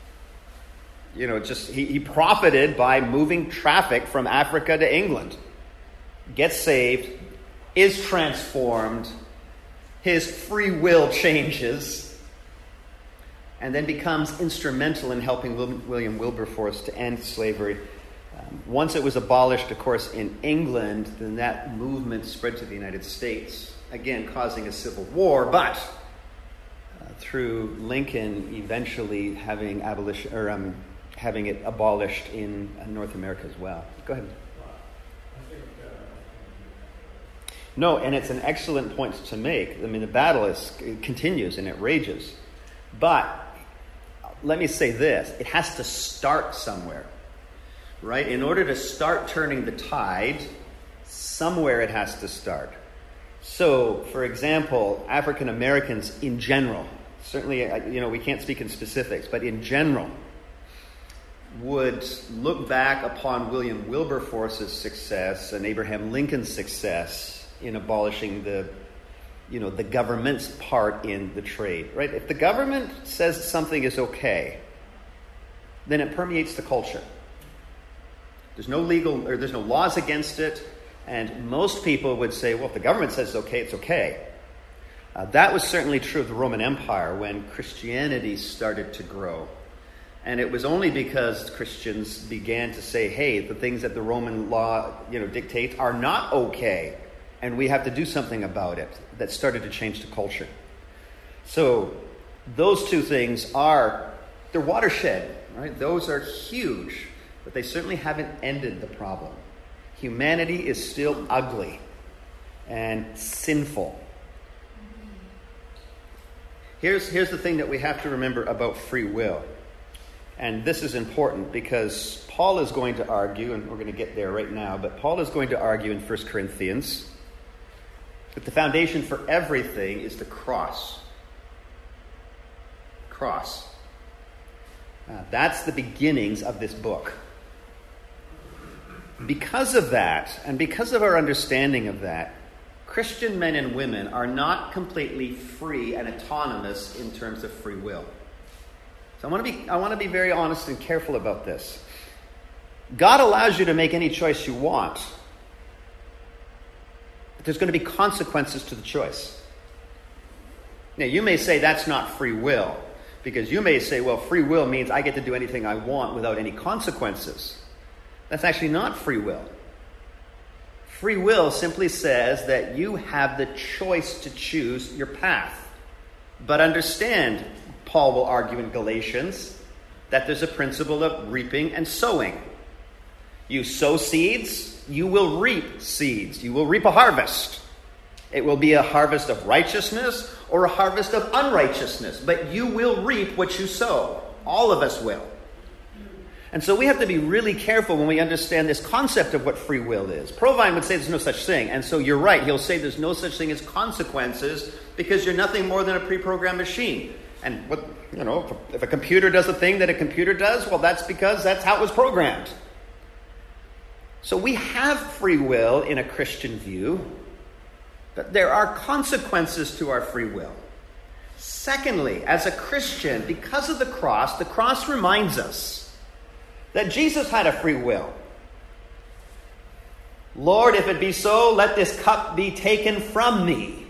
you know, just, he, he profited by moving traffic from Africa to England, gets saved, is transformed, his free will changes, and then becomes instrumental in helping William Wilberforce to end slavery. Um, once it was abolished, of course, in England, then that movement spread to the United States, again causing a civil war, but uh, through Lincoln eventually having abolition or um, having it abolished in uh, North America as well. Go ahead. No, and it's an excellent point to make. I mean, the battle is it continues and it rages. But let me say this. It has to start somewhere, right? In order to start turning the tide, somewhere it has to start. So, for example, African Americans in general, certainly, you know, we can't speak in specifics, but in general, would look back upon William Wilberforce's success and Abraham Lincoln's success in abolishing the, you know, the government's part in the trade, right? If the government says something is okay, then it permeates the culture. There's no legal, or there's no laws against it, and most people would say, well, if the government says it's okay, it's okay. Uh, that was certainly true of the Roman Empire when Christianity started to grow. And it was only because Christians began to say, hey, the things that the Roman law, you know, dictates are not okay, and we have to do something about it, that started to change the culture. So those two things are, they're watershed, right? Those are huge, but they certainly haven't ended the problem. Humanity is still ugly and sinful. Here's, here's the thing that we have to remember about free will. And this is important because Paul is going to argue, and we're going to get there right now, but Paul is going to argue in First Corinthians that the foundation for everything is the cross. Cross. Uh, that's the beginnings of this book. Because of that, and because of our understanding of that, Christian men and women are not completely free and autonomous in terms of free will. So I want to be I want to be very honest and careful about this. God allows you to make any choice you want, but there's going to be consequences to the choice. Now, you may say that's not free will, because you may say, well, free will means I get to do anything I want without any consequences. That's actually not free will. Free will simply says that you have the choice to choose your path. But understand, Paul will argue in Galatians, that there's a principle of reaping and sowing. You sow seeds, you will reap seeds. You will reap a harvest. It will be a harvest of righteousness or a harvest of unrighteousness. But you will reap what you sow. All of us will. And so we have to be really careful when we understand this concept of what free will is. Provine would say there's no such thing. And so you're right. He'll say there's no such thing as consequences because you're nothing more than a pre-programmed machine. And what, you know, if a, if a computer does a thing that a computer does, well, that's because that's how it was programmed. So we have free will in a Christian view, but there are consequences to our free will. Secondly, as a Christian, because of the cross, the cross reminds us that Jesus had a free will. Lord, if it be so, let this cup be taken from me.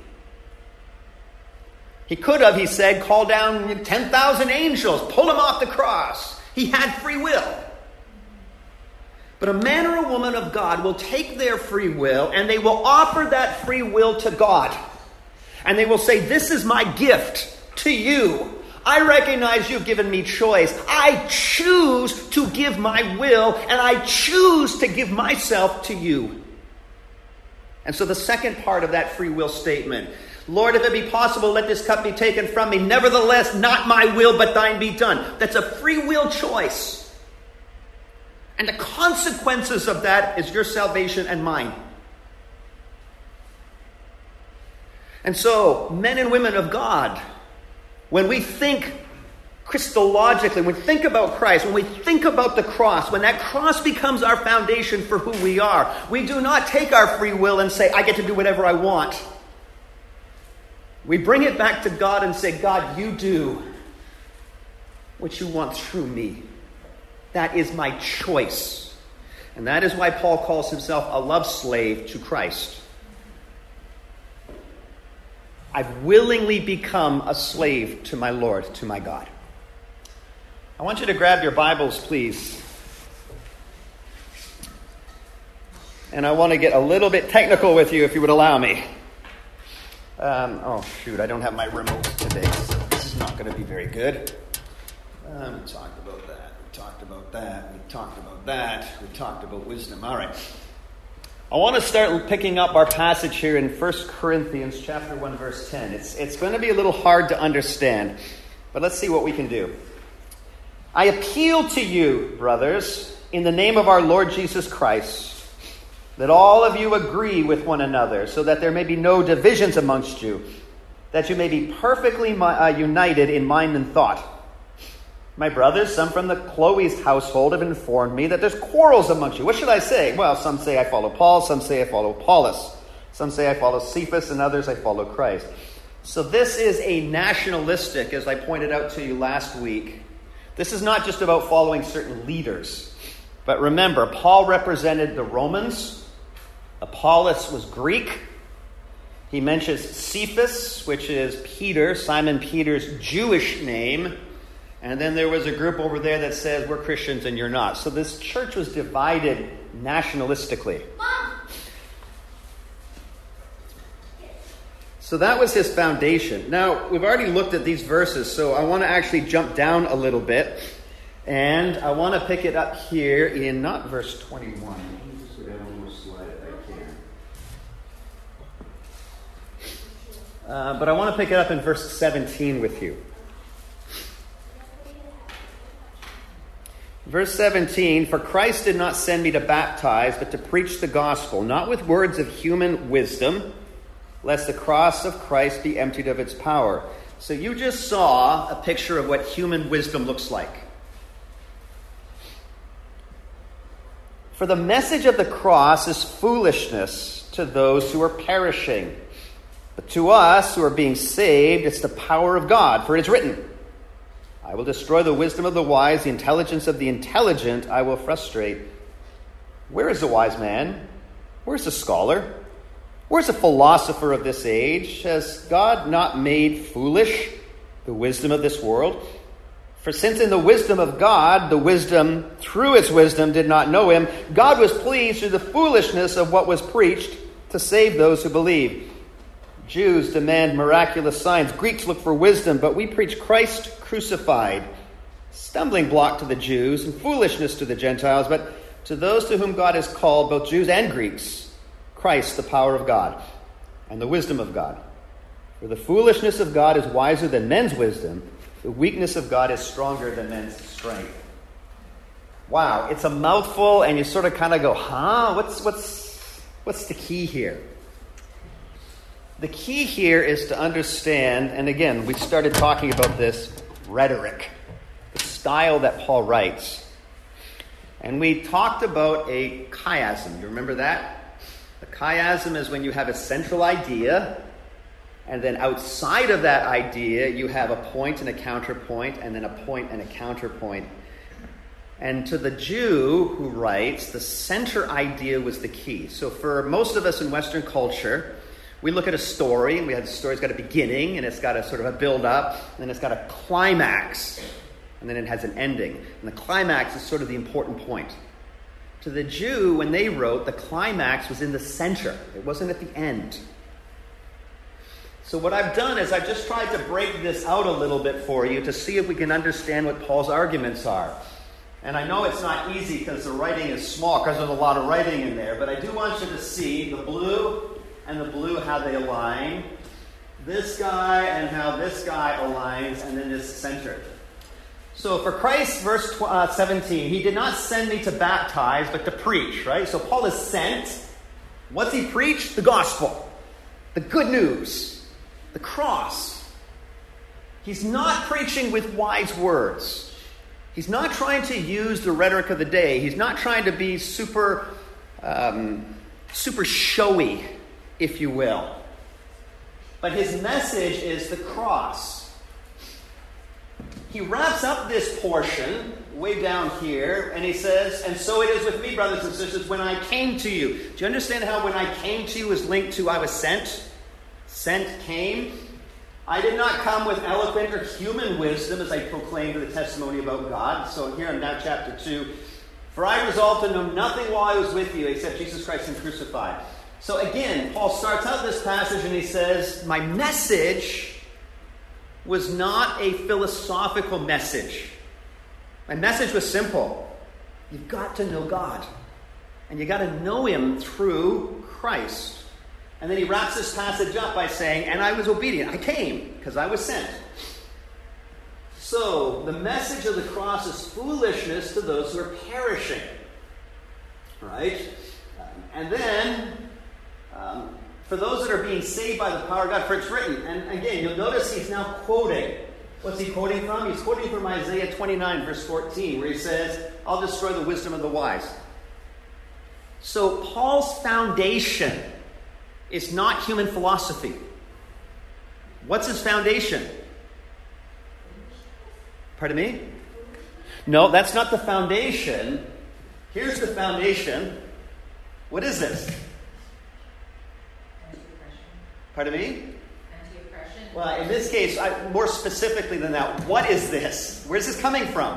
He could have, he said, called down ten thousand angels, pull him off the cross. He had free will. But a man or a woman of God will take their free will and they will offer that free will to God. And they will say, this is my gift to you. I recognize you've given me choice. I choose to give my will, and I choose to give myself to you. And so the second part of that free will statement, Lord, if it be possible, let this cup be taken from me. Nevertheless, not my will, but thine be done. That's a free will choice. And the consequences of that is your salvation and mine. And so, men and women of God, when we think Christologically, when we think about Christ, when we think about the cross, when that cross becomes our foundation for who we are, we do not take our free will and say, I get to do whatever I want. We bring it back to God and say, God, you do what you want through me. That is my choice. And that is why Paul calls himself a love slave to Christ. I've willingly become a slave to my Lord, to my God. I want you to grab your Bibles, please. And I want to get a little bit technical with you, if you would allow me. Um, oh, shoot, I don't have my remote today, so this is not going to be very good. Um, we talked about that, we talked about that, we talked about that, we talked about wisdom. All right. I want to start picking up our passage here in First Corinthians chapter one, verse ten. It's, it's going to be a little hard to understand, but let's see what we can do. I appeal to you, brothers, in the name of our Lord Jesus Christ, that all of you agree with one another, so that there may be no divisions amongst you, that you may be perfectly uh, united in mind and thought. My brothers, some from the Chloe's household have informed me that there's quarrels amongst you. What should I say? Well, some say I follow Paul, some say I follow Apollos. Some say I follow Cephas, and others I follow Christ. So this is a nationalistic, as I pointed out to you last week. This is not just about following certain leaders. But remember, Paul represented the Romans. Apollos was Greek. He mentions Cephas, which is Peter, Simon Peter's Jewish name. And then there was a group over there that says, we're Christians and you're not. So this church was divided nationalistically. Mom. So that was his foundation. Now, we've already looked at these verses, so I want to actually jump down a little bit. And I want to pick it up here in, not verse twenty-one. Let me just go down one more slide if I can. Uh, but I want to pick it up in verse seventeen with you. Verse seventeen, for Christ did not send me to baptize, but to preach the gospel, not with words of human wisdom, lest the cross of Christ be emptied of its power. So you just saw a picture of what human wisdom looks like. For the message of the cross is foolishness to those who are perishing. But to us who are being saved, it's the power of God. For it is written, I will destroy the wisdom of the wise, the intelligence of the intelligent I will frustrate. Where is the wise man? Where's the scholar? Where's the philosopher of this age? Has God not made foolish the wisdom of this world? For since in the wisdom of God, the wisdom through its wisdom did not know him, God was pleased through the foolishness of what was preached to save those who believe. Jews demand miraculous signs. Greeks look for wisdom, but we preach Christ crucified, stumbling block to the Jews and foolishness to the Gentiles, but to those to whom God has called, both Jews and Greeks, Christ, the power of God and the wisdom of God. For the foolishness of God is wiser than men's wisdom. The weakness of God is stronger than men's strength. wow, it's a mouthful, and you sort of kind of go, huh? What's what's what's the key here? The key here is to understand, and again, we started talking about this rhetoric, the style that Paul writes. And we talked about a chiasm. You remember that? A chiasm is when you have a central idea, and then outside of that idea, you have a point and a counterpoint, and then a point and a counterpoint. And to the Jew who writes, the center idea was the key. So for most of us in Western culture, we look at a story, and we have the story's got a beginning, and it's got a sort of a build-up, and then it's got a climax, and then it has an ending. And the climax is sort of the important point. To the Jew, when they wrote, the climax was in the center. It wasn't at the end. So what I've done is I've just tried to break this out a little bit for you to see if we can understand what Paul's arguments are. And I know it's not easy because the writing is small, because there's a lot of writing in there, but I do want you to see the blue and the blue, how they align, this guy and how this guy aligns, and then this center. So for Christ, verse uh, seventeen, he did not send me to baptize, but to preach, right? So Paul is sent. What's he preach? The gospel. The good news. The cross. He's not preaching with wise words. He's not trying to use the rhetoric of the day. He's not trying to be super, um, super showy, if you will. But his message is the cross. He wraps up this portion way down here, and he says, and so it is with me, brothers and sisters, when I came to you. Do you understand how when I came to you is linked to I was sent? Sent came. I did not come with eloquent or human wisdom as I proclaimed the testimony about God. So here in now chapter two. For I resolved to know nothing while I was with you except Jesus Christ and crucified. So again, Paul starts out this passage and he says, my message was not a philosophical message. My message was simple. You've got to know God. And you've got to know him through Christ. And then he wraps this passage up by saying, and I was obedient. I came because I was sent. So the message of the cross is foolishness to those who are perishing. Right? And then, um, for those that are being saved by the power of God, for it's written. And again, you'll notice he's now quoting. What's he quoting from? He's quoting from Isaiah twenty-nine, verse fourteen, where he says, I'll destroy the wisdom of the wise. So Paul's foundation is not human philosophy. What's his foundation? Pardon me? No, that's not the foundation. Here's the foundation. What is this? Pardon me? Anti-oppression. Well, in this case, I, more specifically than that, what is this? Where's this coming from?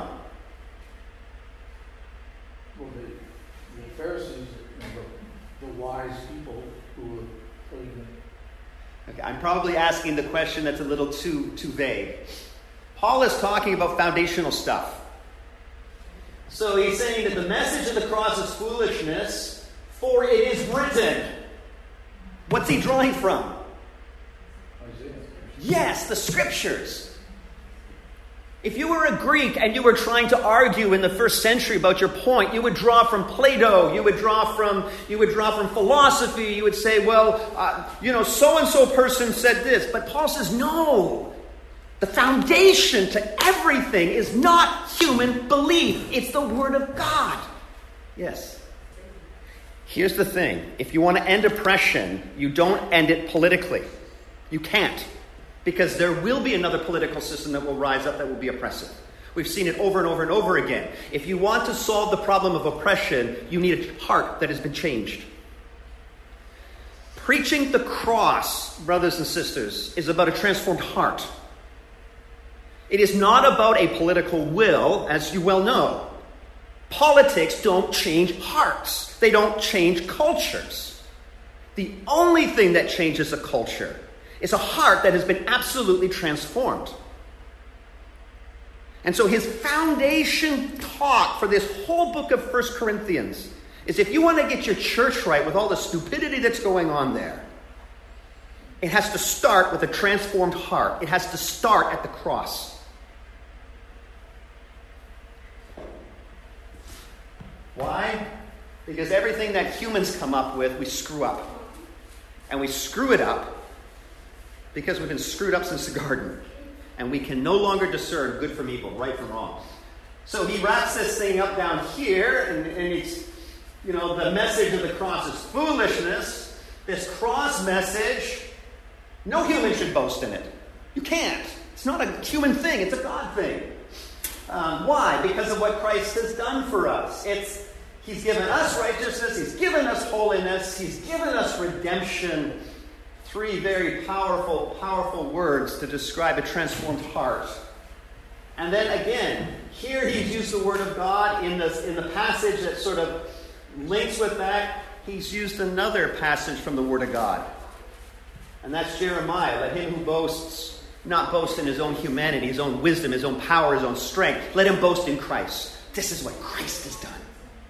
Well, the, the Pharisees, the, the wise people who were putting it. Okay, I'm probably asking the question that's a little too, too vague. Paul is talking about foundational stuff. So he's saying that the message of the cross is foolishness, for it is written. What's he drawing from? Isaiah. Yes, the scriptures. If you were a Greek and you were trying to argue in the first century about your point, you would draw from Plato, you would draw from you would draw from philosophy, you would say, well, uh, you know, so-and-so person said this. But Paul says, no. The foundation to everything is not human belief. It's the Word of God. Yes. Here's the thing. If you want to end oppression, you don't end it politically. You can't. Because there will be another political system that will rise up that will be oppressive. We've seen it over and over and over again. If you want to solve the problem of oppression, you need a heart that has been changed. Preaching the cross, brothers and sisters, is about a transformed heart. It is not about a political will, as you well know. Politics don't change hearts. They don't change cultures. The only thing that changes a culture is a heart that has been absolutely transformed. And so his foundation talk for this whole book of First Corinthians is if you want to get your church right with all the stupidity that's going on there, it has to start with a transformed heart. It has to start at the cross. Why? Because everything that humans come up with, we screw up. And we screw it up because we've been screwed up since the garden. And we can no longer discern good from evil, right from wrong. So he wraps this thing up down here, and, and it's, you know, the message of the cross is foolishness. This cross message, no human should boast in it. You can't. It's not a human thing. It's a God thing. Um, why? Because of what Christ has done for us. It's He's given us righteousness. He's given us holiness. He's given us redemption. Three very powerful, powerful words to describe a transformed heart. And then again, here he's used the Word of God in the, in the passage that sort of links with that. He's used another passage from the Word of God. And that's Jeremiah. Let him who boasts not boast in his own humanity, his own wisdom, his own power, his own strength. Let him boast in Christ. This is what Christ has done.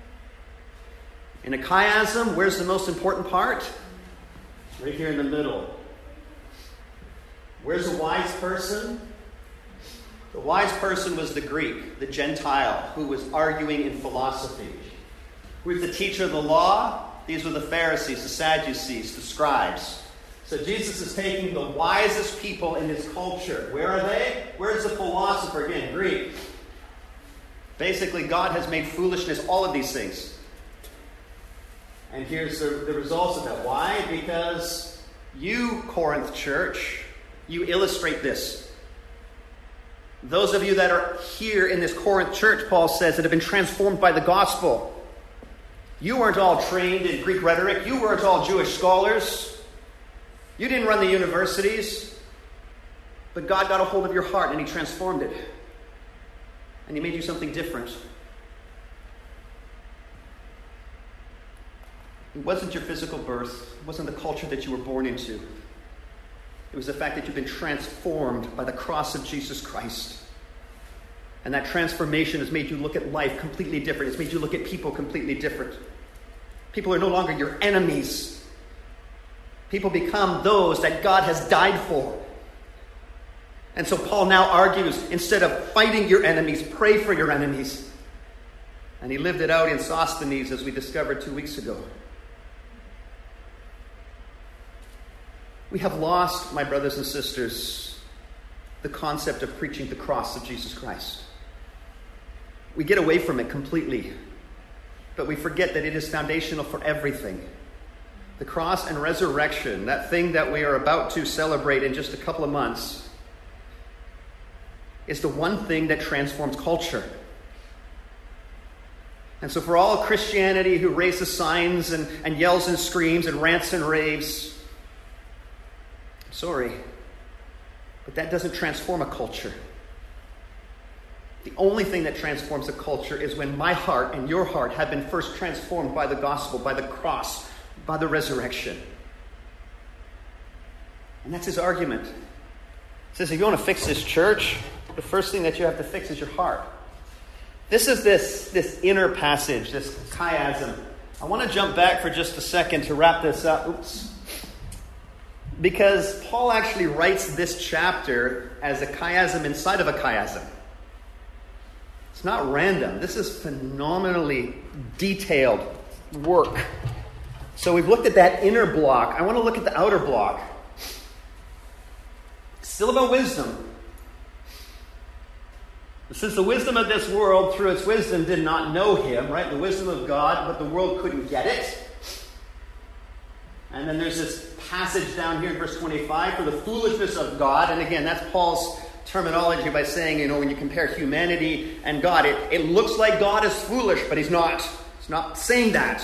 In a chiasm, where's the most important part? Right here in the middle. Where's the wise person? The wise person was the Greek, the Gentile, who was arguing in philosophy. Who was the teacher of the law? These were the Pharisees, the Sadducees, the scribes. So Jesus is taking the wisest people in his culture. Where are they? Where's the philosopher? Again, Greek. Basically, God has made foolishness all of these things. And here's the, the results of that. Why? Because you, Corinth church, you illustrate this. Those of you that are here in this Corinth church, Paul says, that have been transformed by the gospel. You weren't all trained in Greek rhetoric. You weren't all Jewish scholars. You didn't run the universities. But God got a hold of your heart and he transformed it. And he made you something different. It wasn't your physical birth. It wasn't the culture that you were born into. It was the fact that you've been transformed by the cross of Jesus Christ. And that transformation has made you look at life completely different. It's made you look at people completely different. People are no longer your enemies. People become those that God has died for. And so Paul now argues, instead of fighting your enemies, pray for your enemies. And he lived it out in Sosthenes, as we discovered two weeks ago. We have lost, my brothers and sisters, the concept of preaching the cross of Jesus Christ. We get away from it completely, but we forget that it is foundational for everything. The cross and resurrection, that thing that we are about to celebrate in just a couple of months, is the one thing that transforms culture. And so for all Christianity who raises signs and, and yells and screams and rants and raves, I'm sorry, but that doesn't transform a culture. The only thing that transforms a culture is when my heart and your heart have been first transformed by the gospel, by the cross, by the resurrection. And that's his argument. He says, if you want to fix this church, the first thing that you have to fix is your heart. This is this, this inner passage, this chiasm. I want to jump back for just a second to wrap this up. Oops. Because Paul actually writes this chapter as a chiasm inside of a chiasm. It's not random. This is phenomenally detailed work. So we've looked at that inner block. I want to look at the outer block. Still about wisdom. Since the wisdom of this world, through its wisdom, did not know him, right? The wisdom of God, but the world couldn't get it. And then there's this passage down here in verse twenty-five, for the foolishness of God. And again, that's Paul's terminology by saying, you know, when you compare humanity and God, it, it looks like God is foolish, but he's not. He's not saying that.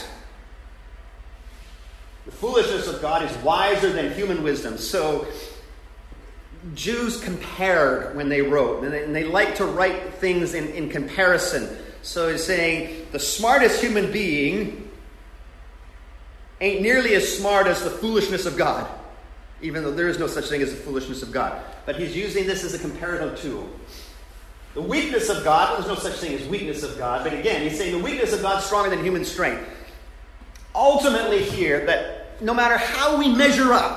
The foolishness of God is wiser than human wisdom. So Jews compared when they wrote, and they, and they like to write things in, in comparison. So he's saying the smartest human being ain't nearly as smart as the foolishness of God, even though there is no such thing as the foolishness of God. But he's using this as a comparative tool. The weakness of God, well, there's no such thing as weakness of God, but again, he's saying the weakness of God is stronger than human strength. Ultimately here, that no matter how we measure up,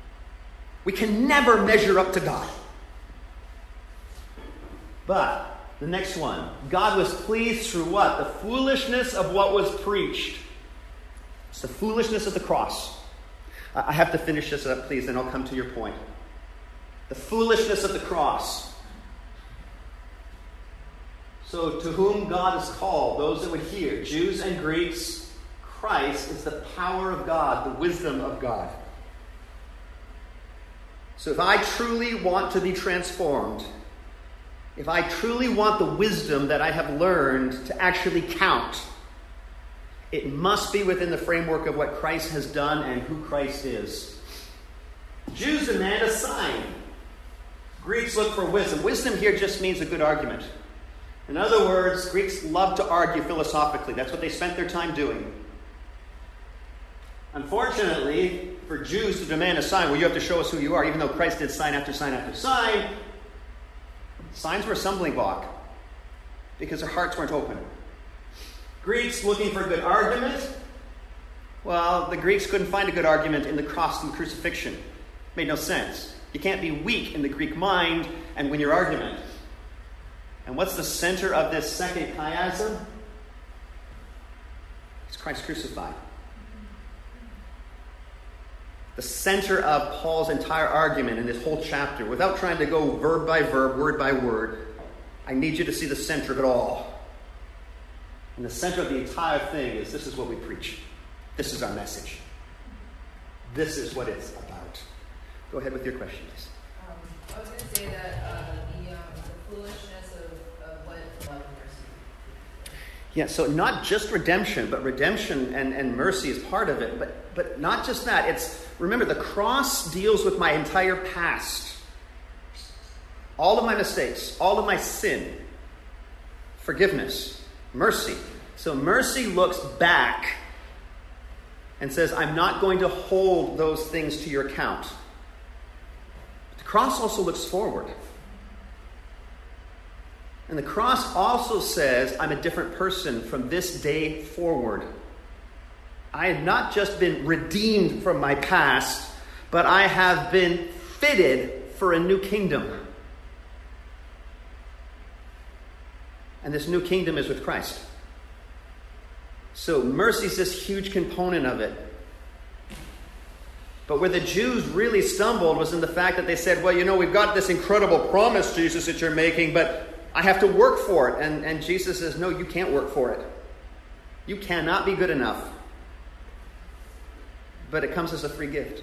we can never measure up to God. But The next one. God was pleased through what? The foolishness of what was preached. It's the foolishness of the cross. I have to finish this up, please, and I'll come to your point. The foolishness of the cross. So to whom God is called, those that would hear, Jews and Greeks, Christ is the power of God, the wisdom of God. So if I truly want to be transformed, if I truly want the wisdom that I have learned to actually count, it must be within the framework of what Christ has done and who Christ is. Jews demand a sign. Greeks look for wisdom. Wisdom here just means a good argument. In other words, Greeks love to argue philosophically. That's what they spent their time doing. Unfortunately, for Jews to demand a sign, well, you have to show us who you are, even though Christ did sign after sign after sign, signs were a stumbling block because their hearts weren't open. Greeks looking for a good argument. Well, the Greeks couldn't find a good argument in the cross and crucifixion. It made no sense. You can't be weak in the Greek mind and win your argument. And what's the center of this second chiasm? It's Christ crucified. The center of Paul's entire argument in this whole chapter, without trying to go verb by verb, word by word, I need you to see the center of it all. And the center of the entire thing is, this is what we preach. This is our message. This is what it's about. Go ahead with your question, please. Um, I was going to say that uh, the, um, the foolishness of, of what love and mercy. Yeah, so not just redemption, but redemption and, and mercy is part of it. But but not just that. It's, remember, the cross deals with my entire past. All of my mistakes, all of my sin, forgiveness, mercy. So mercy looks back and says, I'm not going to hold those things to your account. The cross also looks forward. And the cross also says, I'm a different person from this day forward. I have not just been redeemed from my past, but I have been fitted for a new kingdom. And this new kingdom is with Christ. So mercy is this huge component of it. But where the Jews really stumbled was in the fact that they said, well, you know, we've got this incredible promise, Jesus, that you're making, but I have to work for it. And, and Jesus says, no, you can't work for it. You cannot be good enough. But it comes as a free gift.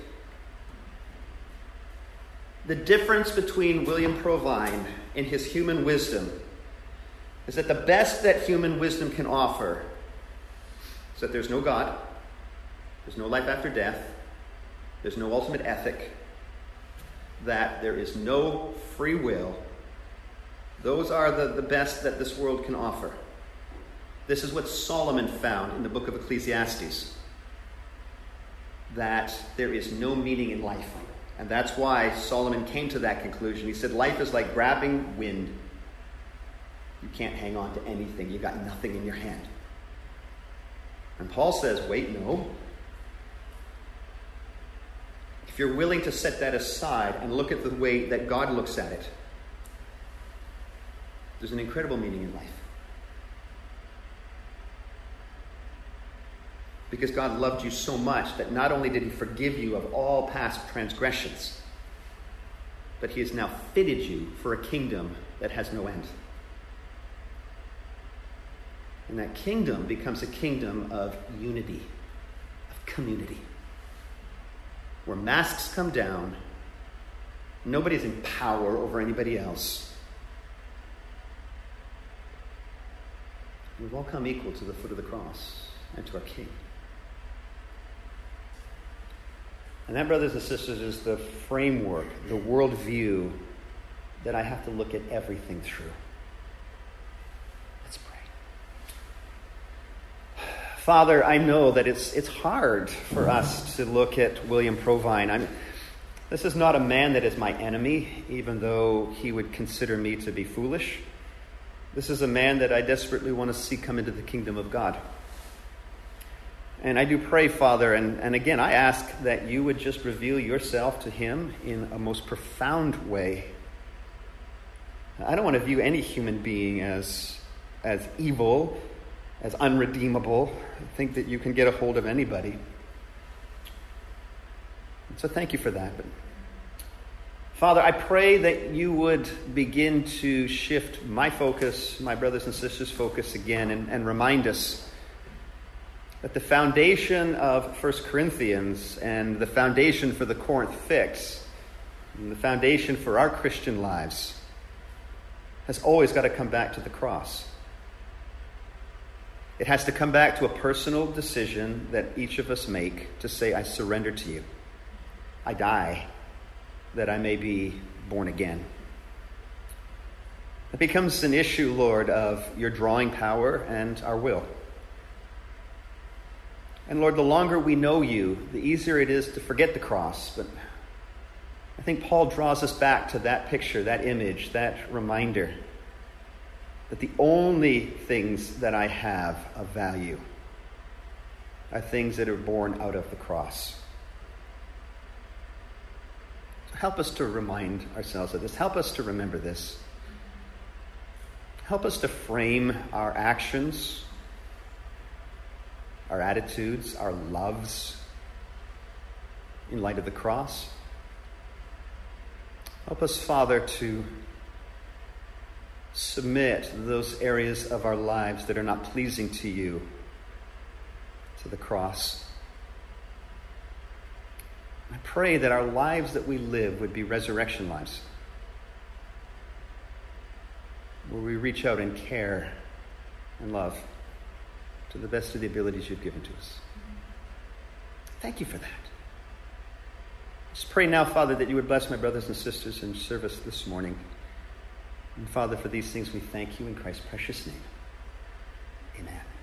The difference between William Provine in his human wisdom is that the best that human wisdom can offer is that there's no God, there's no life after death, there's no ultimate ethic, that there is no free will. Those are the, the best that this world can offer. This is what Solomon found in the book of Ecclesiastes, that there is no meaning in life. And that's why Solomon came to that conclusion. He said, life is like grabbing wind. You can't hang on to anything. You've got nothing in your hand. And Paul says, wait, no. If you're willing to set that aside and look at the way that God looks at it, there's an incredible meaning in life. Because God loved you so much that not only did he forgive you of all past transgressions, but he has now fitted you for a kingdom that has no end. And that kingdom becomes a kingdom of unity, of community, where masks come down, nobody's in power over anybody else. We've all come equal to the foot of the cross and to our King. And that, brothers and sisters, is the framework, the worldview that I have to look at everything through. Let's pray. Father, I know that it's it's hard for us to look at William Provine. I'm, this is not a man that is my enemy, even though he would consider me to be foolish. This is a man that I desperately want to see come into the kingdom of God. And I do pray, Father, and, and again, I ask that you would just reveal yourself to him in a most profound way. I don't want to view any human being as, as evil, as unredeemable. I think that you can get a hold of anybody. So thank you for that. But Father, I pray that you would begin to shift my focus, my brothers and sisters' focus again, and, and remind us that the foundation of First Corinthians and the foundation for the Corinth fix, and the foundation for our Christian lives, has always got to come back to the cross. It has to come back to a personal decision that each of us make to say, I surrender to you. I die that I may be born again. It becomes an issue, Lord, of your drawing power and our will. And Lord, the longer we know you, the easier it is to forget the cross. But I think Paul draws us back to that picture, that image, that reminder that the only things that I have of value are things that are born out of the cross. So help us to remind ourselves of this. Help us to remember this. Help us to frame our actions, our attitudes, our loves in light of the cross. Help us, Father, to submit those areas of our lives that are not pleasing to you to the cross. I pray that our lives that we live would be resurrection lives, where we reach out and care and love to the best of the abilities you've given to us. Thank you for that. Just pray now, Father, that you would bless my brothers and sisters in service this morning. And Father, for these things we thank you in Christ's precious name. Amen.